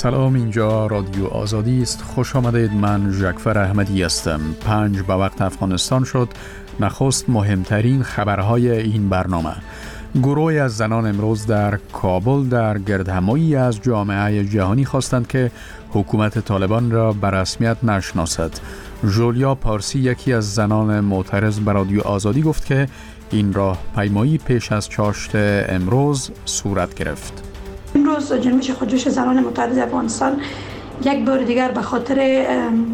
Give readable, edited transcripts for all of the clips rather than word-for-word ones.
سلام، اینجا رادیو آزادی است. خوش آمدید. من ژکفر احمدی هستم. 5 به وقت افغانستان شد. نخست مهمترین خبرهای این برنامه. گروهی از زنان امروز در کابل در گردهمایی از جامعه جهانی خواستند که حکومت طالبان را به رسمیت نشناسد. ژولیا پارسی، یکی از زنان معترض، به رادیو آزادی گفت که این راهپیمایی پیش از چاشت امروز صورت گرفت. امروز جنبش خودجوش زنان معترض افغانستان یک بار دیگر به خاطر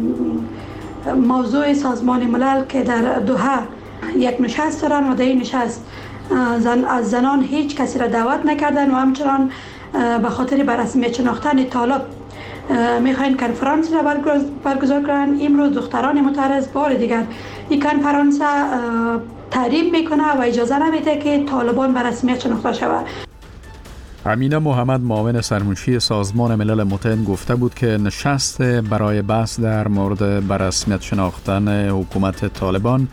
موضوع سازمان ملل که در دوحه یک نشست دارن و در این نشست از زنان هیچ کسی را دعوت نکردن و همچنان به خاطر به رسمیت شناختن طالب میخواین کنفرانس را برگزار کنن. امروز دختران معترض بار دیگر این کنفرانس تحریم میکنه و اجازه نمیده که طالبان به رسمیت شناخته شود. امینه محمد، معاون سرمنشی سازمان ملل متحد، گفته بود که نشست برای بحث در مورد به رسمیت شناختن حکومت طالبان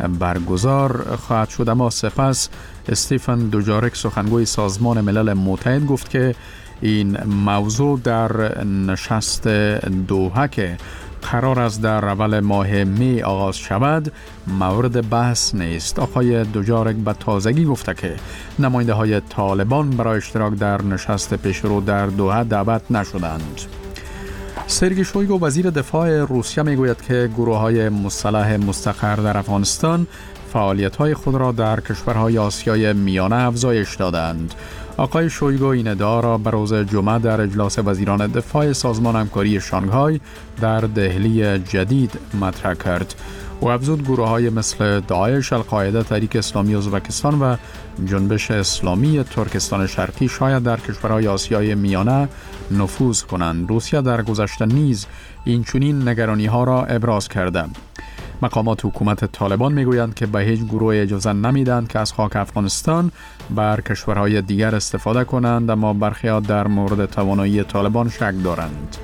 برگزار خواهد شد، اما سپس استیفن دوجارک، سخنگوی سازمان ملل متحد، گفت که این موضوع در نشست دوحه که قرار است در اول ماه می آغاز شود مورد بحث نیست. آقای دوجارک به تازگی گفته که نماینده های طالبان برای اشتراک در نشست پیشرو در دوحه دعوت نشدند. سرگئی شویگو، وزیر دفاع روسیه، میگوید که گروه های مسلح مستقر در افغانستان فعالیت های خود را در کشورهای آسیای میانه افزایش دادند. آقای شویگو این ادعا را به روز جمعه در اجلاس وزیران دفاع سازمان همکاری شانگهای در دهلی جدید مطرح کرد. او افزود گروه‌های مثل داعش، القاعده، تحریک اسلامی ازبکستان و جنبش اسلامی ترکستان شرقی شاید در کشورهای آسیای میانه نفوذ کنند. روسیه در گذشته نیز این چنین نگرانی‌ها را ابراز کرده. مقامات حکومت طالبان میگویند که به هیچ گروه اجازه نمیدند که از خاک افغانستان بر کشورهای دیگر استفاده کنند، اما برخی‌ها در مورد توانایی طالبان شک دارند.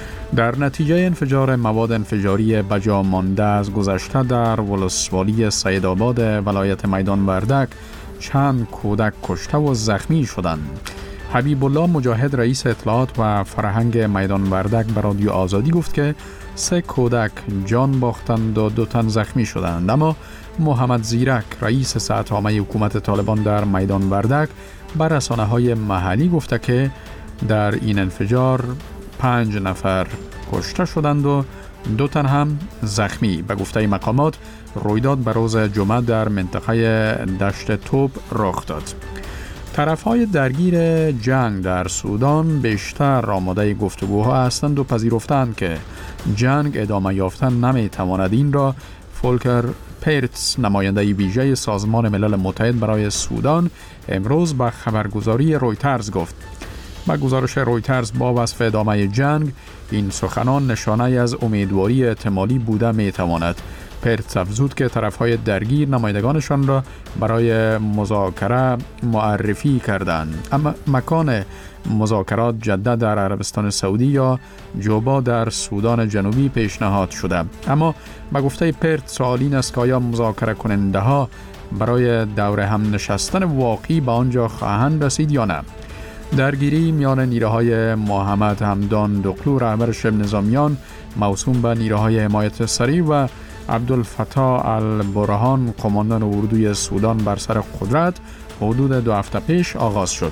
در نتیجه انفجار مواد انفجاری بجا مانده از گذشته در ولسوالی سیدآباد ولایت میدان وردک چند کودک کشته و زخمی شدند. حبیب الله مجاهد، رئیس اطلاعات و فرهنگ میدان وردک، به رادیو آزادی گفت که 3 کودک جان باختند و 2 تن زخمی شدند، اما محمد زیرک، رئیس ساعتنامه حکومت طالبان در میدان وردک، بر رسانه‌های محلی گفته که در این انفجار 5 نفر کشته شدند و 2 تن هم زخمی. به گفته مقامات رویداد به روز جمعه در منطقه دشت توپ رخ داد. طرف‌های درگیر جنگ در سودان بیشتر آماده گفتگوها هستند و پذیرفتند که جنگ ادامه یافتن نمی‌تواند. این را فولکر پیرتس، نماینده ویژه سازمان ملل متحد برای سودان، امروز به خبرگزاری رویترز گفت. با گزارش رویترز، با وصف ادامه جنگ، این سخنان نشانه از امیدواری احتمالی بوده می‌تواند. پیرتس افزود که طرف‌های درگیر نمایندگانشان را برای مذاکره معرفی کردند، اما مکان مذاکرات جده در عربستان سعودی یا جوبا در سودان جنوبی پیشنهاد شده. اما به گفته پیرتس سوال این است که آیا مذاکره کننده ها برای دور هم نشستن واقعی به آنجا خواهند رسید یا نه. درگیری میان نیروهای محمد حمدان دقلو، رهبر شبه نظامیان موسوم به نیروهای حمایت سریع، و عبدالفتاح البرهان، قماندان اردوی سودان بر سر قدرت، حدود 2 هفته پیش آغاز شد.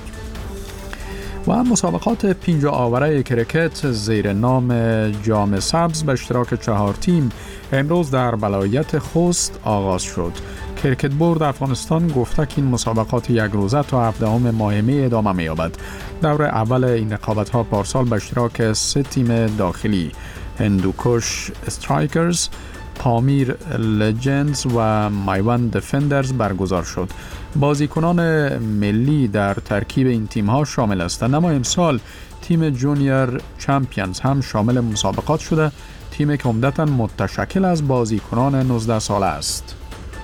و مسابقات 5 آوره کرکت زیر نام جام سبز به اشتراک 4 تیم امروز در ولایت خوست آغاز شد. کرکت بورد افغانستان گفته که این مسابقات 1 روزه تا 17 ماه می ادامه می یابد. دور اول این رقابت‌ها پارسال به اشتراک 3 تیم داخلی، هندوکش استرایکرز، پامیر لجندز و میوند دفندرز برگزار شد. بازیکنان ملی در ترکیب این تیم‌ها شامل هستند، اما امسال تیم جونیور چمپیونز هم شامل مسابقات شده، تیمی که عمدتاً متشکل از بازیکنان 19 ساله است.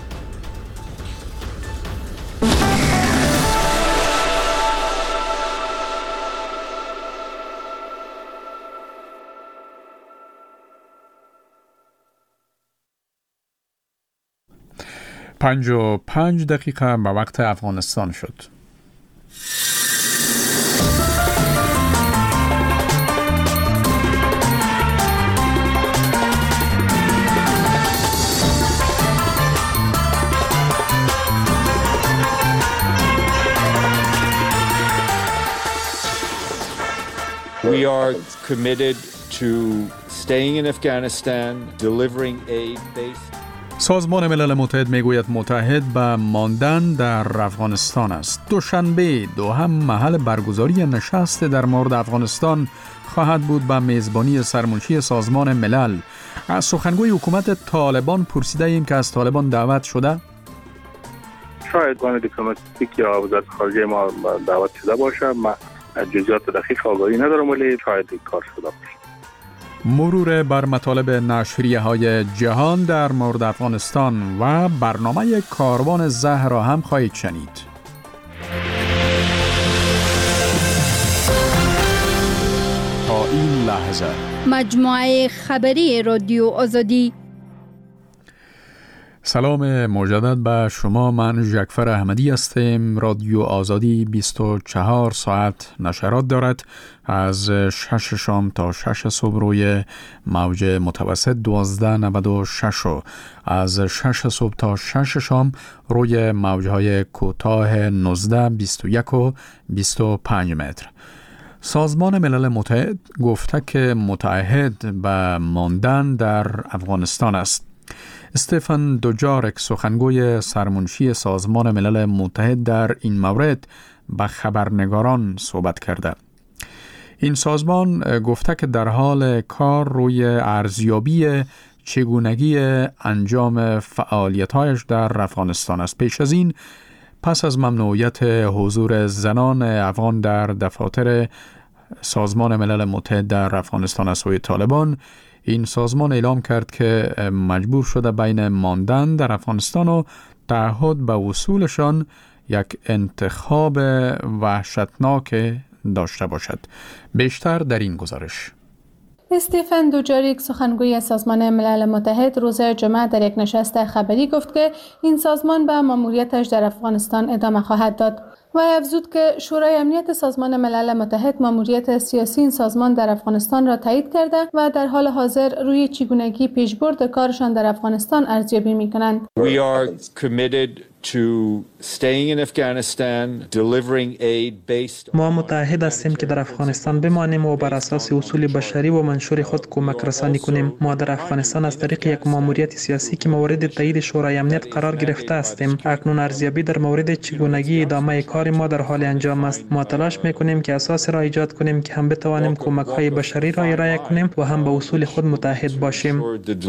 پنج و 5 دقیقه به وقت افغانستان شد. We are committed to staying in Afghanistan, delivering aid based. سازمان ملل متحد میگوید متحد به ماندن در افغانستان است. دوشنبه دوهم محل برگزاری نشست در مورد افغانستان خواهد بود به میزبانی سرمنشی سازمان ملل. از سخنگوی حکومت طالبان پرسیده ایم که از طالبان دعوت شده؟ شاید گان دیپلماتیک یا وزارت خارجه ما دعوت شده باشه. من جزئیات دقیق آگاهی ندارم ولی شاید این کار شده باشه. مرور بر مطالب نشریه های جهان در مورد افغانستان و برنامه کاروان زهر را هم خواهید شنید. تا این لحظه مجموعه خبری رادیو آزادی. سلام مجدد به شما. من ژکفر احمدی هستم. رادیو آزادی 24 ساعت نشرات دارد. از 6 شام تا 6 صبح روی موج متوسط 1296 و از 6 صبح تا 6 شام روی موجهای کوتاه 19 21 و 25 متر. سازمان ملل متحد گفته که متعهد به ماندن در افغانستان است. استفان دوجارک سخنگوی سرمنشی سازمان ملل متحد در این مورد به خبرنگاران صحبت کرده. این سازمان گفته که در حال کار روی ارزیابی چگونگی انجام فعالیت‌هایش در افغانستان است. پیش از این پس از ممنوعیت حضور زنان افغان در دفاتر سازمان ملل متحد در افغانستان از سوی طالبان، این سازمان اعلام کرد که مجبور شده بین ماندن در افغانستان و تعهد به وصولشان یک انتخاب وحشتناک داشته باشد. بیشتر در این گزارش. استفان دوجاریک سخنگوی سازمان ملل متحد روز جمعه در یک نشست خبری گفت که این سازمان به ماموریتش در افغانستان ادامه خواهد داد. و افزود که شورای امنیت سازمان ملل متحد ماموریت سیاسی این سازمان در افغانستان را تایید کرده و در حال حاضر روی چگونگی پیشبرد کارشان در افغانستان ارزیابی می‌کنند. We are committed to staying in Afghanistan, delivering aid based. ما متعهد هستیم که در افغانستان بمانیم و بر اساس اصول بشری و منشور خود کمک رسانی کنیم. ما در افغانستان از طریق یک ماموریت سیاسی که مورد تایید شورای امنیت قرار گرفته هستیم. اکنون ارزیابی در مورد چگونگی ادامه کار ما در حال انجام است. ما تلاش می‌کنیم که اساس را ایجاد کنیم که هم بتوانیم کمک‌های بشری را ارائه کنیم و هم به اصول خود متحد باشیم.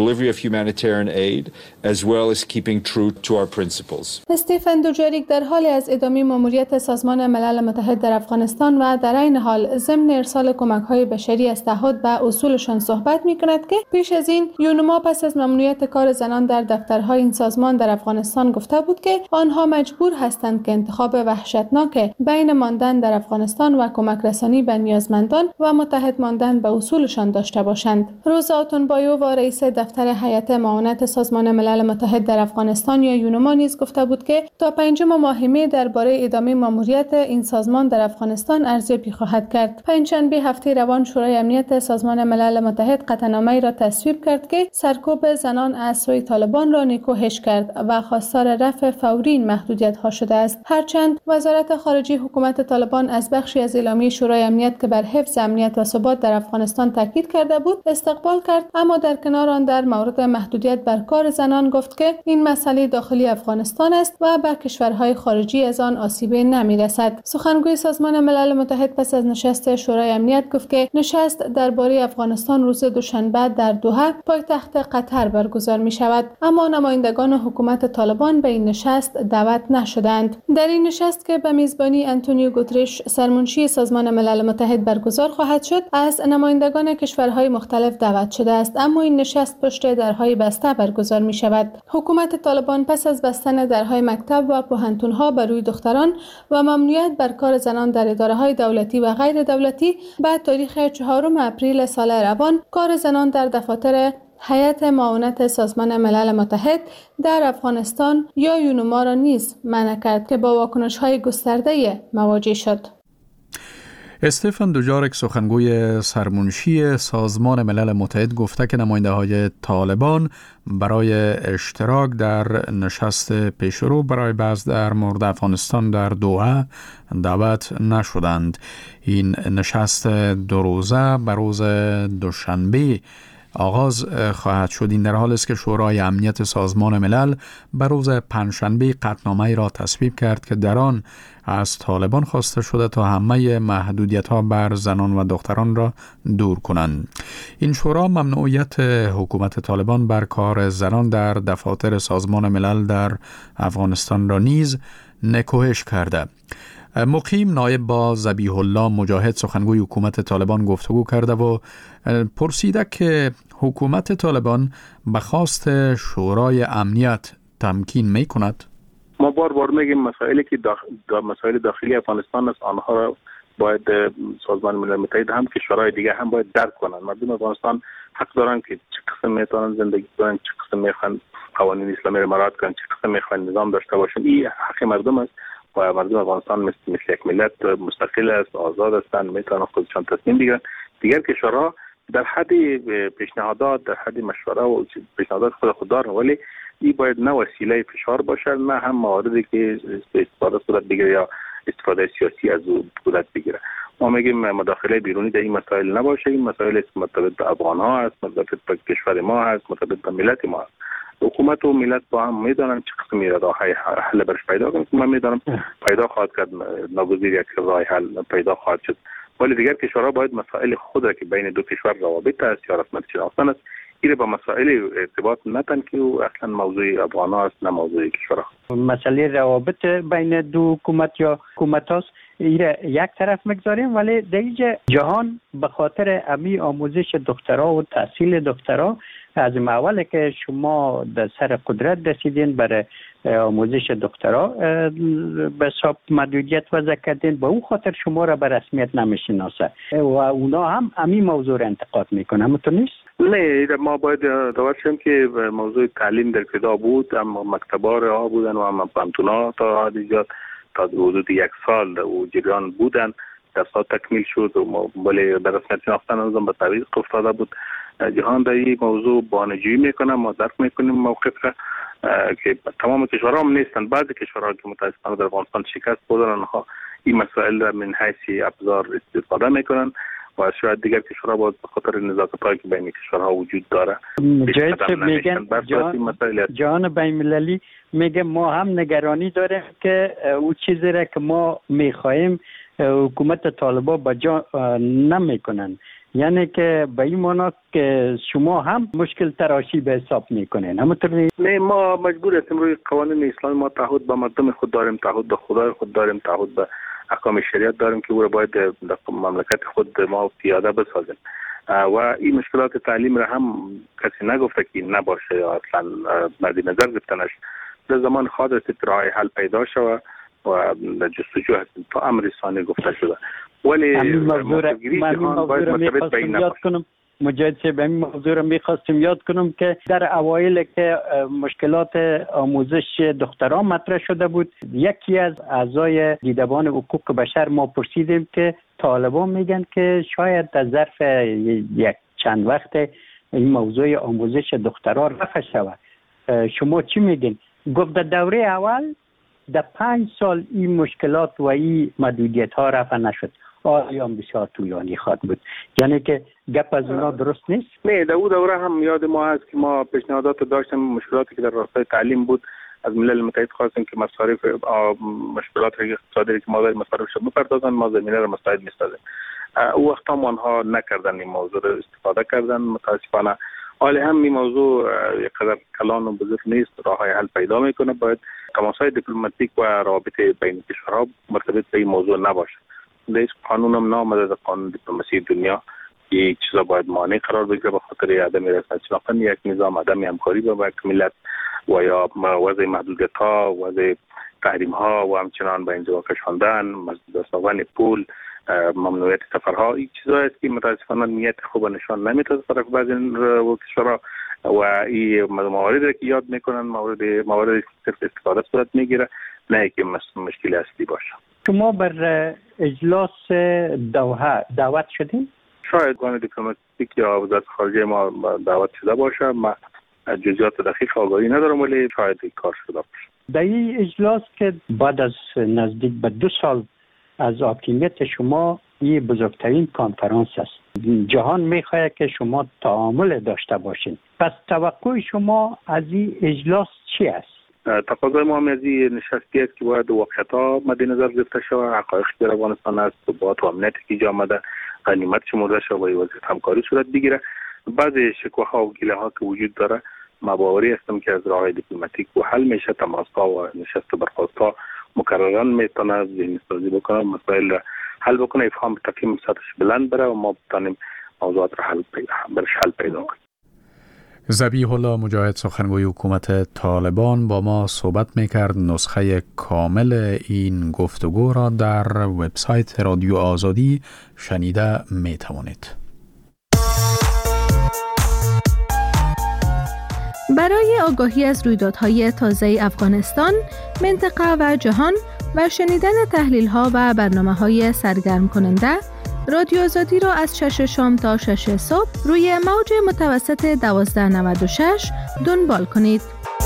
استفان دوجاریک در حال از ادامه ماموریت سازمان ملل متحد در افغانستان و در این حال ضمن ارسال کمک‌های بشری از تعهد به اصولشان صحبت می‌کند که پیش از این یونما پس از ممنوعیت کار زنان در دفترهای این سازمان در افغانستان گفته بود که آنها مجبور هستند که انتخاب وحشتناک بین ماندن در افغانستان و کمک رسانی به نیازمندان و متحد ماندن به اصولشان داشته باشند. روزا آتونبایووا رئیس دفتر هیئت معاونت سازمان ملل متحد در افغانستان یا یونما نیز گفته بود که تا 5 ماه مه درباره ادامه ماموریت این سازمان در افغانستان ارزیابی خواهد کرد. پنجشنبه هفته روان شورای امنیت سازمان ملل متحد قطعنامه‌ای را تصویب کرد که سرکوب زنان از سوی طالبان را نکوهش کرد و خواستار رفع فوری این محدودیت‌ها شده است. هرچند وزارت خارجه حکومت طالبان از بخشی از اعلامیه شورای امنیت که بر حفظ امنیت و ثبات در افغانستان تاکید کرده بود استقبال کرد، اما در کنار آن در مورد محدودیت بر کار زنان گفت که این مسئله داخلی افغانستان است و به کشورهای خارجی از آن آسیبی نمی‌رسد. سخنگوی سازمان ملل متحد پس از نشست شورای امنیت گفت که نشست درباره افغانستان روز دوشنبه در دوحه پایتخت قطر برگزار می‌شود، اما نمایندگان حکومت طالبان به این نشست دعوت نشدند. در این نشست که به میزبانی آنتونیو گوترش سرمنشی سازمان ملل متحد برگزار خواهد شد، از نمایندگان کشورهای مختلف دعوت شده است، اما این نشست پشت درهای بسته برگزار می شود. حکومت طالبان پس از بستن درهای مکتب و پوهنتون‌ها بر روی دختران و ممنوعیت بر کار زنان در اداره‌های دولتی و غیر دولتی بعد تاریخ 4 اپریل سال روان کار زنان در دفاتر هیئت معاونت سازمان ملل متحد در افغانستان یا یونما را نیز منع کرد که با واکنش‌های گسترده مواجه شد. استفان دوجارک سخنگوی سرمنشی سازمان ملل متحد گفته که نماینده‌های طالبان برای اشتراک در نشست پیشرو برای بحث در مورد افغانستان در دوحه دعوت نشدند. این نشست 2 روزه به روز دوشنبه آغاز خواهد شد. این در حالی است که شورای امنیت سازمان ملل به روز پنجشنبه قطعنامه‌ای را تصویب کرد که در آن از طالبان خواسته شده تا همه محدودیت‌ها بر زنان و دختران را دور کنند. این شورا ممنوعیت حکومت طالبان بر کار زنان در دفاتر سازمان ملل در افغانستان را نیز نکوهش کرده. مقیم نایب با ذبیح الله مجاهد سخنگوی حکومت طالبان گفتگو کرده و پرسیده که حکومت طالبان به خواست شورای امنیت تمکین می کند. ما بار میگیم مسائلی که مسائل داخلی افغانستان است، آنها را باید سازمان ملل متحد هم که شورای دیگه هم باید درک کنند. مردم افغانستان حق دارند که چه قسم میتونن زندگی کنن، چه قسم میخوان قوانین اسلامی را مراعات کنن، چه قسم میخوان نظام داشته باشن. این حق مردم است و مردم افغانستان مثل یک ملت مستقل است، آزاد هستند، میتونن خودشان تصمیم بگیرن. دیگر کشورها در حد پیشنهادات، در حد مشوره و پیشنهادات خود دارن، ولی این باید نه وسیله فشار باشه، نه هم مواردی که استفاده صورت بگیره یا استفاده سیاسی از او صورت بگیره. ما میگیم مداخله بیرونی در این مسائل نباشه. این مسائل مرتبط به افغان ها است، مرتبط به کشور ما است، مرتبط به ملت ما است. حکومت و ملت با هم میدانن چه قسمی راه حل برش پیدا کنند. من میدانم پیدا خواهد کرد، ناگزیر یک راه حل پیدا خواهد شد، ولی دیگر کشورها باید مسائل خود را که بین دو کشور روابط است یا رسمیت شناختن است، این با مسائل ارتباط ندن که اصلا موضوع افغان است نه موضوع کشورها. مسئله روابط بین دو حکومت یا حکومت هاست، این یک طرف میگذاریم، ولی در اینجا جهان به خاطر امی آموزش دکترا و تحصیل دکترا از اوله که شما در سر قدرت رسیدین برای آموزش دکترا به حساب محدودیت وضع کردین، به اون خاطر شما را به رسمیت نمیشناسه و اونا هم امی موضوع را انتقاد میکنه. همونطور نیست؟ نه، ما باید داور شیم که موضوع تعلیم در ابتدا بود، اما مکتبا رها بودن و اما پانتونا تا حدیجات تا حدود 1 سال و جریان بودن، درسات تکمیل شد و ولی به رسمیت شناختن نظام به تعویق افتاده بود. جهان در این موضوع بانجویی میکنه، ما درک میکنیم موقف را که تمام کشورها هم نیستن. بعضی کشورها که متاسفانه در افغانستان شکست خوردن، آنها این مسائل را من حیث ابزار استفاده میکنن و شاید دیگر کشورها باید به خاطر نزاکت‌هایی که بین کشورها وجود داره جهان بین المللی میگه ما هم نگرانی داریم که او چیزی را که ما میخواهیم حکومت طالبان با جا نمیکنن، یعنی که به این معنا که شما هم مشکل تراشی به حساب میکنین. همونطور نه، ما مجبور هستیم روی قوانین اسلامی ما تعهد به مردم خود داریم، تعهد به خدای خود داریم، تعهد به احکام شریعت داریم که او را باید در مملکت خود ما پیاده بسازیم و این مشکلات تعلیم را هم کسی نگفته که نباشه یا اصلا مد نظر گرفتنش. در زمان خواهد است راه حل پیدا شود و در جستجو هستیم تا امر ثانی گفته شده، ولی مجاهد صاحب این موضوع را میخواستم یاد کنم که در اوایل که مشکلات آموزش دختران مطرح شده بود، یکی از اعضای دیدبان حقوق بشر ما پرسیدیم که طالبان میگن که شاید در ظرف یک چند وقت این موضوع آموزش دختران رفع شود. شما چی میگین؟ گفت در دوره اول در 5 سال این مشکلات و این محدودیت ها رفع نشد. آیا بسیار طولانی خواهد بود، یعنی که گپ از اونا درست نیست؟ نه، در اون دوره هم یاد ما هست که ما پیشنهادات داشتیم، مشکلاتی که در راستای تعلیم بود از ملل متحد خواستیم که مصارف مشکلات اقتصادی که ما داریم مصارفش بپردازن، ما زمینه را مساعد می‌سازیم. او وقت هم آنها نکردن، این موضوع را استفاده کردن متاسفانه. حالا هم این موضوع یک قدر کلان و بزرگ نیست، راه‌های حل پیدا میکنه. باید تماس‌های دیپلماتیک و روابط بین کشورها مرتبط به این موضوع نباشه. در قانون هم نامده در قانون دیپلماسی دنیا یک چیزا باید مانع قرار بگیره به خاطر عدم رسمیت شناختن یک نظام، عدم همکاری با یک ملت و یا وضع محدودیت ها، وضع تحریم ها و همچنان به انزوا کشاندن، مزدورسازان پول، ممنوعیت سفرها. این چیزا است که متاسفانه نیت خوب نشان نمیده از طرف بعضی کشورها و این مواردی که یاد میکنن موارد صرف استفاده صورت میگیره، نه که مشکل اصلی باشه. شما بر اجلاس دوحه دعوت شدین؟ شاید گان دیپلماتیک یا وزارت خارجه ما دعوت شده باشه. من جزئیات دقیق آگاهی ندارم، ولی شاید این کار شده باشه. در این اجلاس که بعد از نزدیک به 2 سال از حاکمیت شما این بزرگترین کنفرانس است. جهان میخواهد که شما تعامل داشته باشین. پس توقع شما از این اجلاس چی است؟ تقاضای ما از این نشستی است که باید واقعیت‌ها مد نظر گرفته شود، حقایقی در افغانستان است، ثبات و امنیتی که ایجاد آمده غنیمت شمرده شود و وضعیت همکاری صورت بگیره. بعضی شکوه‌ها و گله‌ها که وجود داره، ما باوری هستم که از راه دیپلماتیک و حل میشه. تماس‌ها و نشست و برخاست‌ها مکررا میتونه ذهن‌سازی بکنه، مسائل حل بکنه، افهام تقیم سطحش بلند بره و ما بتونیم موضوعات را حل پیدا کنیم. ذبیح الله مجاهد، سخنگوی حکومت طالبان، با ما صحبت میکرد. نسخه کامل این گفتگو را در وبسایت رادیو آزادی شنیده میتوانید. برای آگاهی از رویدادهای تازه افغانستان، منطقه و جهان و شنیدن تحلیل‌ها و برنامه‌های سرگرم کننده، رادیو آزادی را از 6 شام تا 6 صبح روی موج متوسط 1296 دنبال کنید.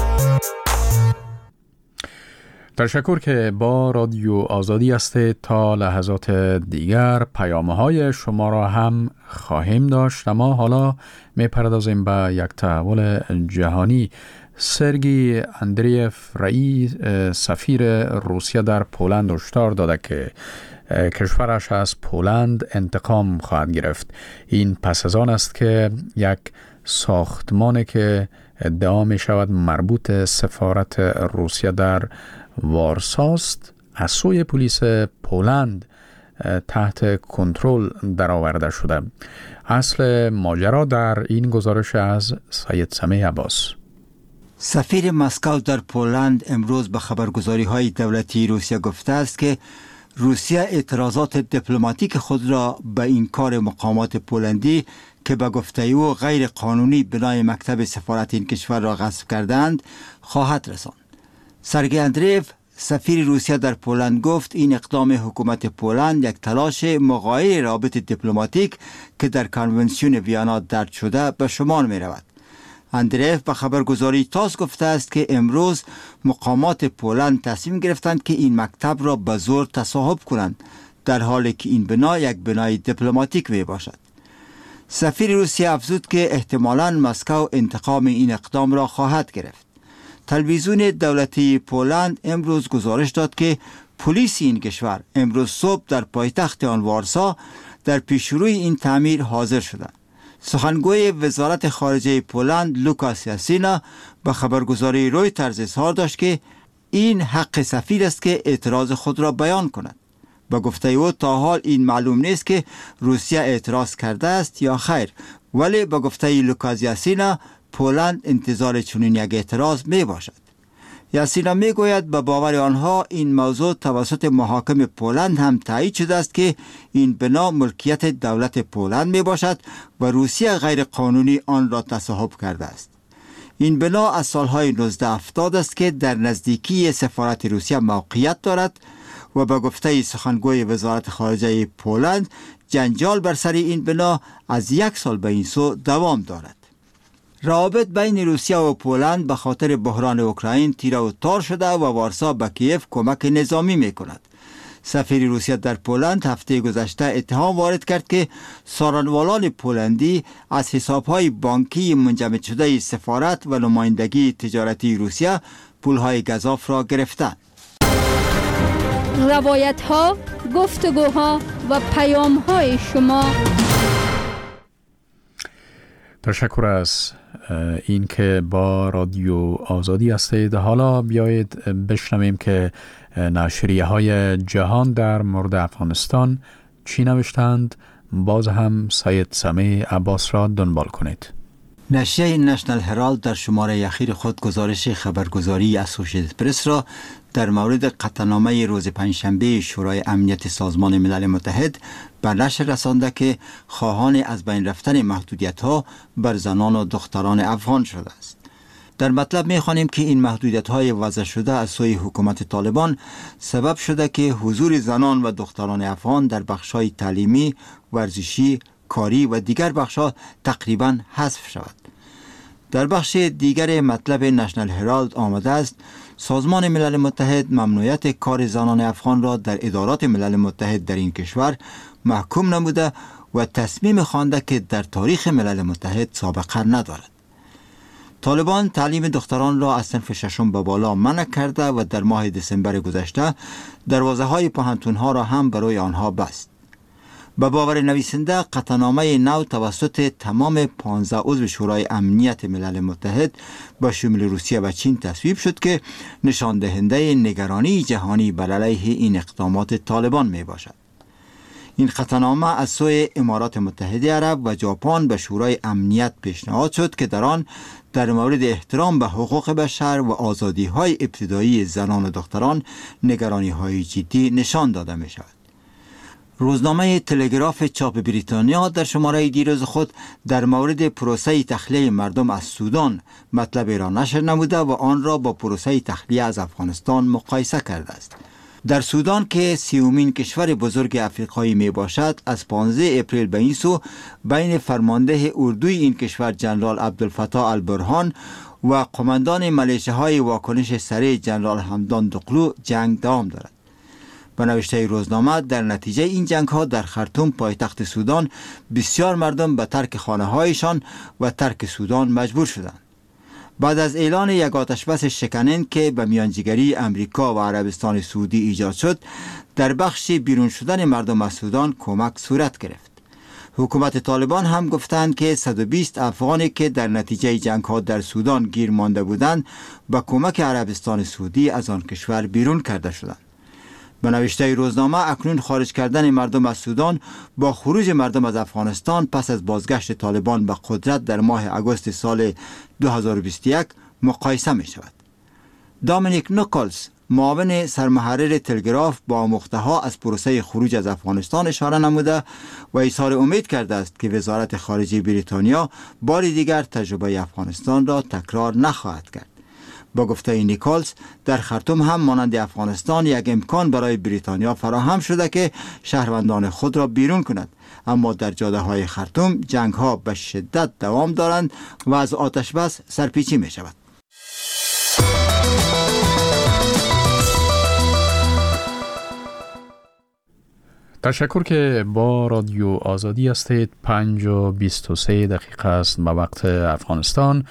تشکر که با رادیو آزادی هستید. تا لحظات دیگر پیام‌های شما را هم خواهیم داشت. اما حالا می‌پردازیم به یک تحول جهانی. سرگی اندریف رئیس سفیر روسیه در پولند هشدار داده که کشورش از پولند انتقام خواهد گرفت. این پس از آن است که یک ساختمان که ادعا می شود مربوط سفارت روسیه در وارساست از سوی پلیس پولند تحت کنترل درآورده شده. اصل ماجرا در این گزارش از سید سمیع عباس. سفیر مسکو در پولند امروز به خبرگزاری‌های دولتی روسیه گفته است که روسیه اعتراضات دیپلماتیک خود را به این کار مقامات پولندی که به گفته او غیر قانونی بنای مکتب سفارت این کشور را غصب کردند خواهد رساند. سرگئی اندریف سفیر روسیه در پولند گفت این اقدام حکومت پولند یک تلاش مغایر رابط دیپلماتیک که در کنونسیون ویانا درج شده به شمار می رود. اندریف به خبرگزاری تاس گفته است که امروز مقامات پولند تصمیم گرفتند که این مکتب را به زور تصاحب کنند، در حالی که این بنا یک بنای دیپلماتیک می باشد. سفیر روسیه افزود که احتمالاً مسکو انتقام این اقدام را خواهد گرفت. تلویزیون دولتی پولند امروز گزارش داد که پلیس این کشور امروز صبح در پایتخت آن وارسا در پیشروی این تعمیر حاضر شدند. سخنگوی وزارت خارجه پولند لوکاس یاسینا به خبرگزاری رویترز اظهار داشت که این حق سفیر است که اعتراض خود را بیان کند. به گفته او تا حال این معلوم نیست که روسیه اعتراض کرده است یا خیر، ولی به گفته لوکاس یاسینا پولند انتظار چنین یک اعتراض می باشد. یاسینا می گوید به باور آنها این موضوع توسط محاکم پولند هم تایید شده است که این بنا ملکیت دولت پولند می باشد و روسیه غیر قانونی آن را تصاحب کرده است. این بنا از سالهای 1970 است که در نزدیکی سفارت روسیه موقعیت دارد و به گفته سخنگوی وزارت خارجه پولند جنجال بر سر این بنا از 1 سال به این سو دوام دارد. روابط بین روسیه و پولند به خاطر بحران اوکراین تیره و تار شده و وارسا به کیف کمک نظامی می کند. سفیر روسیه در پولند هفته گذشته اتهام وارد کرد که سارنوالان پولندی از حسابهای بانکی منجمد شده سفارت و نمایندگی تجارتی روسیه پولهای گزاف را گرفتند. روایت‌ها، گفتگوها و پیام‌های شما. تشکر از این که با رادیو آزادی هستید. حالا بیایید بشنویم که نشریه های جهان در مورد افغانستان چی نوشتند. باز هم سید سمیع عباس را دنبال کنید. نشریه نشنل هرالد در شماره اخیر خود گزارش خبرگزاری اسوسییتد پرس را در مورد قطعنامه روز پنجشنبه شورای امنیت سازمان ملل متحد به نشر رسانده که خواهان از بین رفتن محدودیت‌ها بر زنان و دختران افغان شده است. در مطلب می‌خوانیم که این محدودیت‌های وضع شده از سوی حکومت طالبان سبب شده که حضور زنان و دختران افغان در بخش‌های تعلیمی، ورزشی، کاری و دیگر بخش‌ها تقریباً حذف شود. در بخش دیگر مطلب نشنل هرالد آمده است سازمان ملل متحد ممنوعیت کار زنان افغان را در ادارات ملل متحد در این کشور محکوم نموده و تصمیم خوانده که در تاریخ ملل متحد سابقه ندارد. طالبان تعلیم دختران را از صنف ششم به بالا منع کرده و در ماه دسامبر گذشته دروازه‌های پوهنتون‌ها را هم برای آنها بست. به باور نویسنده قطعنامه نو توسط تمام 15 عضو شورای امنیت ملل متحد با شمول روسیه و چین تصویب شد که نشان دهنده نگرانی جهانی بر علیه این اقدامات طالبان می باشد. این قطعنامه از سوی امارات متحده عرب و ژاپن به شورای امنیت پیشنهاد شد که در آن در مورد احترام به حقوق بشر و آزادی‌های ابتدایی زنان و دختران نگرانی‌های جدی نشان داده می شود. روزنامه تلگراف چاپ بریتانیا در شماره دیروز خود در مورد پروسه تخلیه مردم از سودان مطلب را نشر نموده و آن را با پروسه تخلیه از افغانستان مقایسه کرده است. در سودان که 30مین کشور بزرگ افریقایی می باشد، از 15 اپریل به این سو بین فرمانده اردوی این کشور جنرال عبدالفتاح البرهان و قماندان ملیشه‌های واکنش سریع جنرال حمدان دقلو جنگ دوام دارد. به نوشته روزنامه در نتیجه این جنگ ها در خرطوم پایتخت سودان بسیار مردم به ترک خانه هایشان و ترک سودان مجبور شدند. بعد از اعلان یک آتشبس شکننده که به میانجیگری امریکا و عربستان سعودی ایجاد شد، در بخش بیرون شدن مردم از سودان کمک صورت گرفت. حکومت طالبان هم گفتند که 120 افغانی که در نتیجه جنگ ها در سودان گیر مانده بودند با کمک عربستان سعودی از آن کشور بیرون کرده شدند. به نوشته روزنامه اکنون خارج کردن مردم از سودان با خروج مردم از افغانستان پس از بازگشت طالبان به قدرت در ماه اگست سال 2021 مقایسه می شود. دامینیک نیکولز معاون سرمحرر تلگراف با آموخته‌ها از پروسه خروج از افغانستان اشاره نموده و اظهار امید کرده است که وزارت خارجه بریتانیا بار دیگر تجربه افغانستان را تکرار نخواهد کرد. با گفته نیکولز در خرطوم هم مانند افغانستان یک امکان برای بریتانیا فراهم شده که شهروندان خود را بیرون کند، اما در جاده های خرطوم جنگ ها به شدت دوام دارند و از آتش بس سرپیچی می شود. تشکر که با رادیو آزادی هستید. 5:23 است به وقت افغانستان.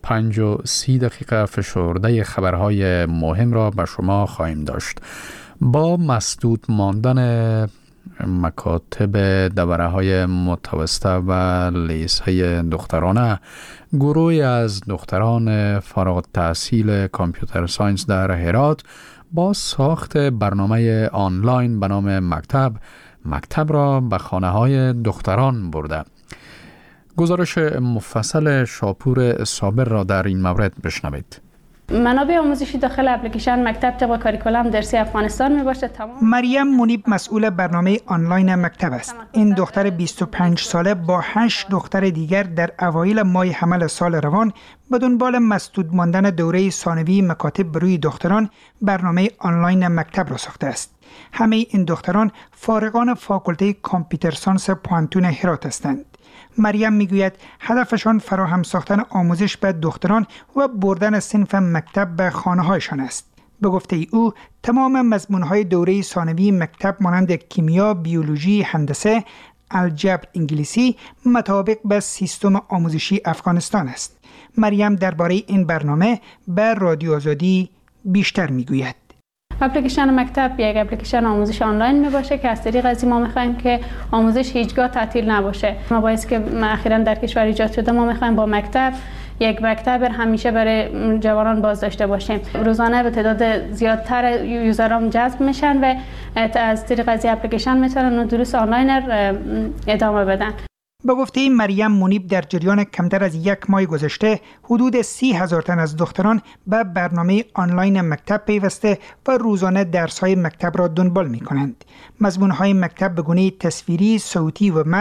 5:30 فشرده خبرهای مهم را به شما خواهیم داشت. با مسدود ماندن مکاتب دوره های متوسطه و لیسه دخترانه، گروهی از دختران فارغ التحصیل کامپیوتر ساینس در هرات با ساخت برنامه آنلاین به نام مکتب را به خانه های دختران برده. گزارش مفصل شاپور صابر را در این مورد بشنوید. منابع آموزشی داخل اپلیکیشن مکتب طبق کاریکولم درسی افغانستان می باشد. مریم منیب مسئول برنامه آنلاین مکتب است. این دختر 25 ساله با 8 دختر دیگر در اوایل ماه حمل سال روان به دنبال مسدود ماندن دوره ثانوی مکاتب بروی دختران برنامه آنلاین مکتب را ساخته است. همه این دختران فارغان فاکولته کامپیوتر ساینس پوهنتون هرات هستند. مریم میگوید هدفشان فراهم ساختن آموزش به دختران و بردن صنف مکتب به خانه‌هایشان است. به گفته او تمام مضمون‌های دوره ثانوی مکتب مانند کیمیا، بیولوژی، هندسه، الجبر، انگلیسی مطابق به سیستم آموزشی افغانستان است. مریم درباره این برنامه به رادیو آزادی بیشتر میگوید. اپلیکیشن مکتب یک اپلیکیشن آموزش آنلاین می باشه که از طریق از ما می‌خوایم که آموزش هیچگاه تعطیل نباشه. ما باعث که اخیراً در کشور ایجاد شده ما می‌خوایم با مکتب یک مکتب همیشه برای جوانان باز داشته باشیم. روزانه به تعداد زیادتر یوزران جذب میشن و از طریق از اپلیکیشن میتونن دروس آنلاین ادامه بدن. با گفته مریم منیب در جریان کمتر از 1 ماه گذشته حدود 30,000 تن از دختران به برنامه آنلاین مکتب پیوسته و روزانه درس‌های مکتب را دنبال می‌کنند. مضمون‌های مکتب به گونه تصویری، صوتی و متن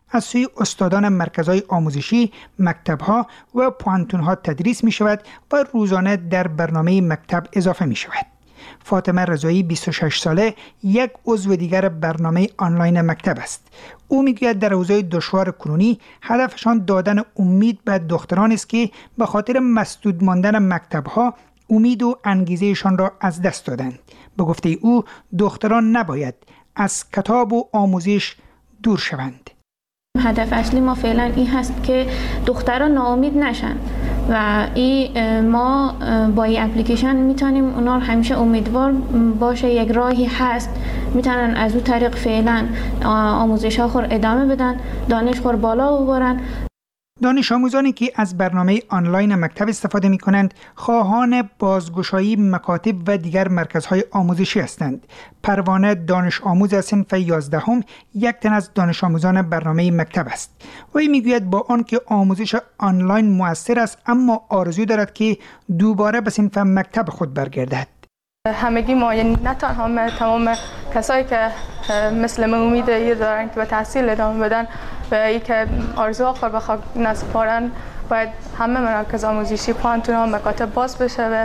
از سوی استادان مرکزهای آموزشی، مکتب‌ها و پوانتون‌ها تدریس می‌شود و روزانه در برنامه مکتب اضافه می‌شود. فاطمه رضایی 26 ساله یک عضو دیگر برنامه آنلاین مکتب است. او میگوید در اوضاع دشوار کنونی هدفشان دادن امید به دختران است که به خاطر مسدود ماندن مکتب‌ها امید و انگیزهشان را از دست دادند. به گفته او دختران نباید از کتاب و آموزش دور شوند. هدف اصلی ما فعلا این هست که دختران ناامید نشن و ما با این اپلیکیشن میتونیم اونا رو همیشه امیدوار باشه یک راهی هست میتونن از اون طریق فعلا آموزش ها خور ادامه بدن، دانش خور بالا ببرن. دانش آموزانی که از برنامه آنلاین مکتب استفاده می کنند خواهان بازگشایی مکاتب و دیگر مرکزهای آموزشی هستند. پروانه دانش آموز صنف 11 یک تن از دانش آموزان برنامه مکتب است. او میگوید با آنکه آموزش آنلاین مؤثر است اما آرزو دارد که دوباره به صنف مکتب خود برگردد. همگی ما، یعنی نه تنها تمام کسایی که مثل من امید ایر دارن که به تحصیل ادامه بدن و ای که آرزو آخر به خاک نسپارن، باید همه مراکز آموزشی، پوانتون‌ها، مکاتب باز بشه و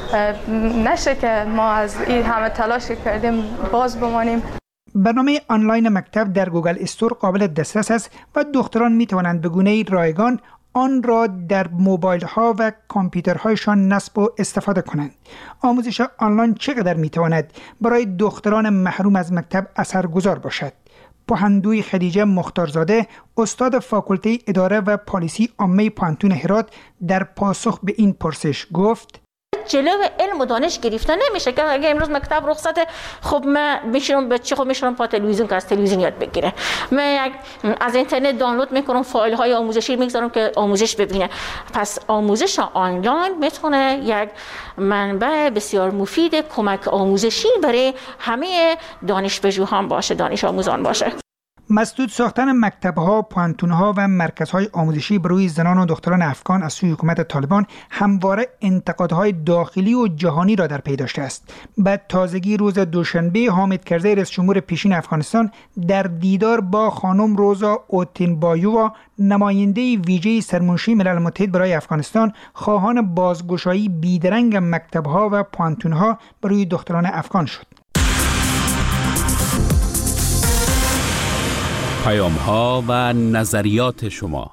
نشه که ما از این همه تلاش کردیم باز بمانیم. برنامه آنلاین مکتب در گوگل استور قابل دسترس است و دختران می توانند به گونه رایگان آن را در موبایل ها و کامپیوترهایشان نصب و استفاده کنند. آموزش آنلاین چقدر می تواند برای دختران محروم از مکتب اثرگذار باشد؟ پوهندوی خدیجه مختارزاده، استاد فاکولته اداره و پالیسی عامه پوانتون هرات، در پاسخ به این پرسش گفت: جلو علم و دانش گرفته نمیشه که اگه امروز مکتب رخصت، خب من میشونم بچه خب میشونم پا تلویزیون که از تلویزیون یاد بگیره، من از اینترنت دانلود میکنم فایل های آموزشی میگذارم که آموزش ببینه. پس آموزش آنلاین میتونه یک منبع بسیار مفید کمک آموزشی برای همه دانشپژوهان باشه، دانش آموزان باشه. مسدود ساختن مکتب‌ها، پوانتون‌ها و مرکزهای آموزشی بروی زنان و دختران افغان از سوی حکومت طالبان همواره انتقادهای داخلی و جهانی را در پی داشته است. به تازگی روز دوشنبه حامد کرزی رئیس جمهور پیشین افغانستان در دیدار با خانم روزا اوتینبایووا، نماینده ویژه سرمنشی ملل متحد برای افغانستان، خواهان بازگشایی بیدرنگ مکتب‌ها و پوانتون‌ها بروی دختران افغان شد. پیام‌ها و نظریات شما.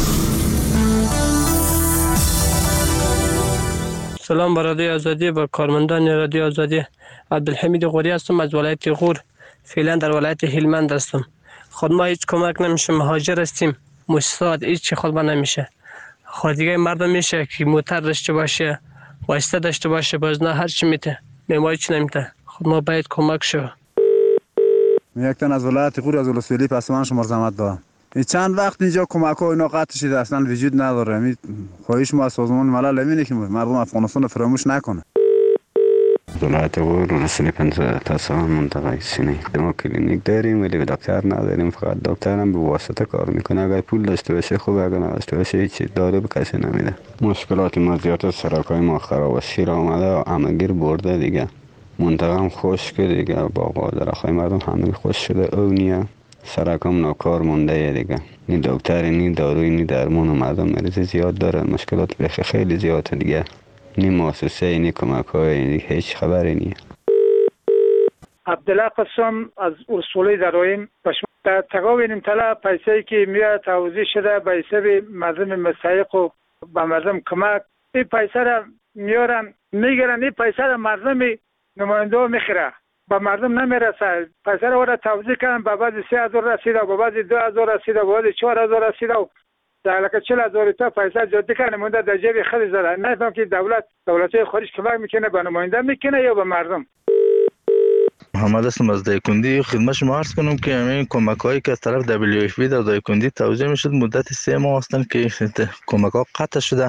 سلام بر رادیو آزادی و کارمندان رادیو آزادی. عبدالحمید غوری هستم از ولایت غور. فعلا در ولایت هلمند هستم. خود ما هیچ کمک نمیشه، مهاجر هستیم. مؤسسات هیچ خود ما نمیشه. خود دیگه مردم میشه که موتر داشته باشه، واسطه داشته باشه، باز نه هر چی میته. ما هیچ نمیته. خود ما باید کمک شو. یک تن از ولایت غور از ولسوالی پسمان شما زحمت دارم. چند وقت اینجا کمک ها اینا قطع شده، اصلا وجود نداره. خواهش ما از سازمان ملل اینه که مردم افغانستان فراموش نکنه. ولایت غور ولسوالی 15 تا منطقه سینه. ما کلینیک داریم ولی دکتر نداریم، فقط دکتر هم به واسطه کار میکنه. اگر پول داشته باشه خوبه، اگر نداشته باشه هیچ داره به کسی نمیده. مشکلات ما زیاد، سرکای ما خراب و سیر آمده، همگیر برده دیگه. منطقه هم خشک دیگه، باغ و درختای مردم همه خشک شده. اونیه سرکم ناکار مونده دیگه. نی دکتر، نی داروی، نی درمان. مردم مریض زیاد دارن، مشکلات بخی خیلی زیاده دیگه. نی مؤسسه، نی کمک های، هیچ خبری نی. عبدالله قسم از اصولی درایم در تقابل طلا پیسه‌ای که میاد توزیع شده به حساب مردم مستحق و به مردم کمک. این پیسه را میارن میگیرن، این پیسه را مردم نماینده میخره، با مردم نمیرسه. پیسه رو توزیع کردن، به بعضی 3000 رسیده، به بعضی 2000 رسیده، به بعضی 4000 رسیده و در حالی که 40000 تا پیسه جدی کنه نماینده در جیب خود زده. نفهم که دولت خارج کمک میکنه به نماینده میکنه یا به مردم. محمد هستم از دایکندی. خدمت شما عرض کنم که همین کمک هایی که از طرف WFP در دایکندی توزیع میشد مدت 3 ماه هستند که کمک ها قطع شده.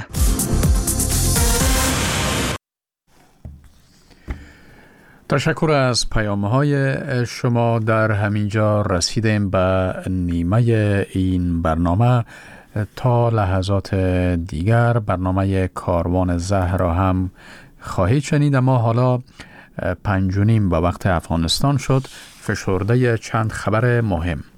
تشکر از پیام‌های شما. در همینجا رسیدیم به نیمه این برنامه. تا لحظات دیگر برنامه کاروان زهرا هم خواهید شنید، اما حالا 5:30 به وقت افغانستان شد. فشرده چند خبر مهم.